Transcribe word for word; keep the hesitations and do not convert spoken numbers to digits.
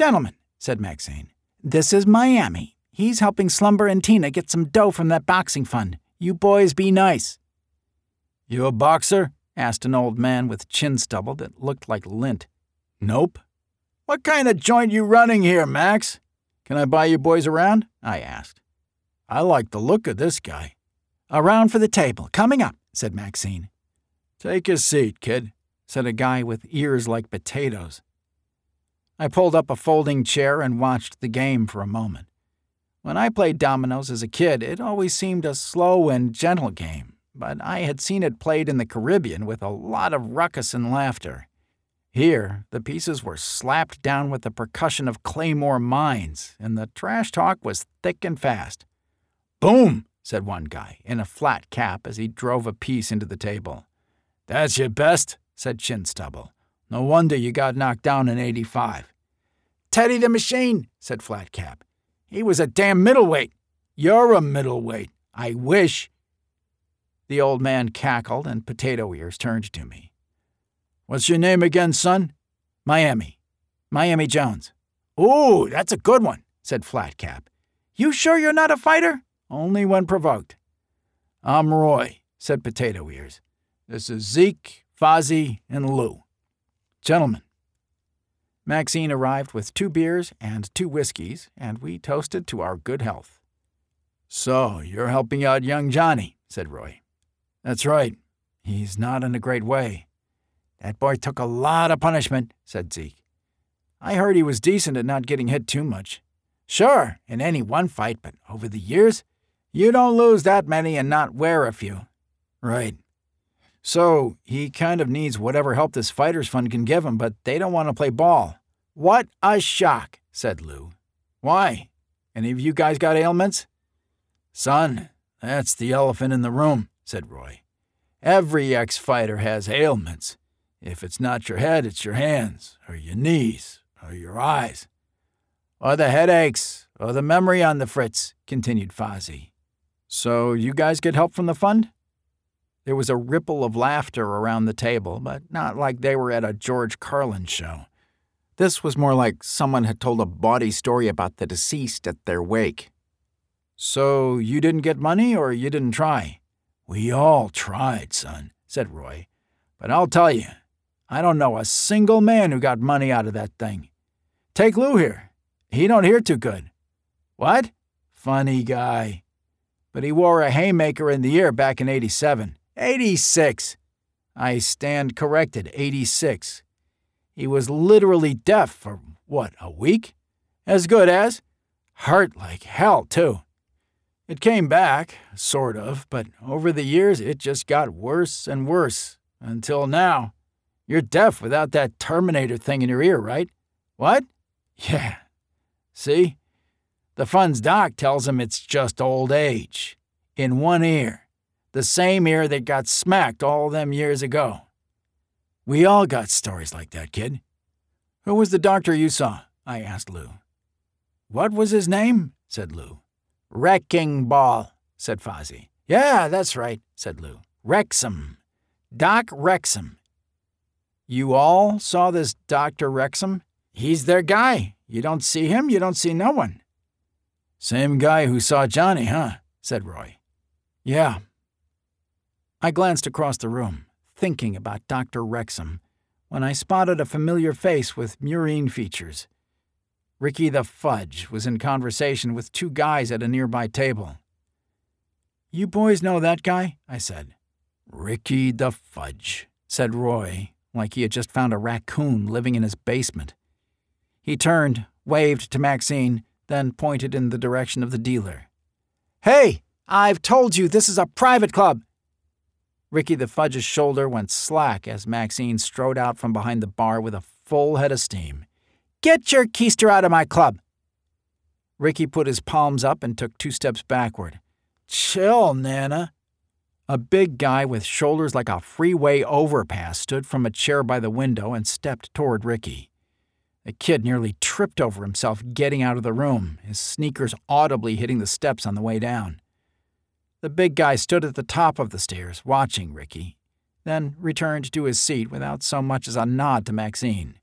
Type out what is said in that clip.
"Gentlemen," said Maxine, "this is Miami. He's helping Slumber and Tina get some dough from that boxing fund. You boys be nice." "You a boxer?" asked an old man with chin stubble that looked like lint. "Nope." "What kind of joint you running here, Max? Can I buy you boys around?" I asked. "I like the look of this guy." "A round for the table, coming up," said Maxine. "Take a seat, kid," said a guy with ears like potatoes. I pulled up a folding chair and watched the game for a moment. When I played dominoes as a kid, it always seemed a slow and gentle game, but I had seen it played in the Caribbean with a lot of ruckus and laughter. Here, the pieces were slapped down with the percussion of claymore mines, and the trash talk was thick and fast. "Boom," said one guy, in a flat cap as he drove a piece into the table. "That's your best," said Chin Stubble. "No wonder you got knocked down in eighty-five. "Teddy the Machine," said Flat Cap. "He was a damn middleweight." "You're a middleweight." "I wish." The old man cackled, and Potato Ears turned to me. "What's your name again, son?" "Miami. Miami Jones." "Ooh, that's a good one," said Flat Cap. "You sure you're not a fighter?" "Only when provoked." "I'm Roy," said Potato Ears. "This is Zeke, Fozzie, and Lou. Gentlemen." Maxine arrived with two beers and two whiskeys, and we toasted to our good health. "So, you're helping out young Johnny," said Roy. "That's right. He's not in a great way." "That boy took a lot of punishment," said Zeke. "I heard he was decent at not getting hit too much." "Sure, in any one fight, but over the years, you don't lose that many and not wear a few." "Right. So, he kind of needs whatever help this Fighters Fund can give him, but they don't want to play ball." "What a shock," said Lou. "Why? Any of you guys got ailments?" "Son, that's the elephant in the room," said Roy. "Every ex-fighter has ailments. If it's not your head, it's your hands, or your knees, or your eyes. Or the headaches, or the memory on the fritz," continued Fozzie. "So you guys get help from the fund?" There was a ripple of laughter around the table, but not like they were at a George Carlin show. This was more like someone had told a bawdy story about the deceased at their wake. "So you didn't get money, or you didn't try?" "We all tried, son," said Roy. "But I'll tell you, I don't know a single man who got money out of that thing. Take Lou here. He don't hear too good." "What?" "Funny guy. But he wore a haymaker in the ear back in eighty-seven. eighty-six. I stand corrected, eighty-six. He was literally deaf for, what, a week? As good as. Hurt like hell, too. It came back, sort of, but over the years it just got worse and worse, until now. You're deaf without that Terminator thing in your ear, right?" "What?" "Yeah. See? The fund's doc tells him it's just old age. In one ear. The same ear that got smacked all them years ago. We all got stories like that, kid." "Who was the doctor you saw?" I asked Lou. "What was his name?" said Lou. "Wrecking Ball," said Fozzie. "Yeah, that's right," said Lou. "Wrexham. Doc Wrexham." "You all saw this Doctor Wrexham?" "He's their guy. You don't see him, you don't see no one." "Same guy who saw Johnny, huh?" said Roy. "Yeah." I glanced across the room, thinking about Doctor Wrexham, when I spotted a familiar face with murine features. Ricky the Fudge was in conversation with two guys at a nearby table. "You boys know that guy?" I said. "Ricky the Fudge," said Roy, like he had just found a raccoon living in his basement. He turned, waved to Maxine, then pointed in the direction of the dealer. "Hey, I've told you this is a private club." Ricky the Fudge's shoulder went slack as Maxine strode out from behind the bar with a full head of steam. "Get your keister out of my club." Ricky put his palms up and took two steps backward. "Chill, Nana." A big guy with shoulders like a freeway overpass stood from a chair by the window and stepped toward Ricky. The kid nearly tripped over himself getting out of the room, his sneakers audibly hitting the steps on the way down. The big guy stood at the top of the stairs, watching Ricky, then returned to his seat without so much as a nod to Maxine.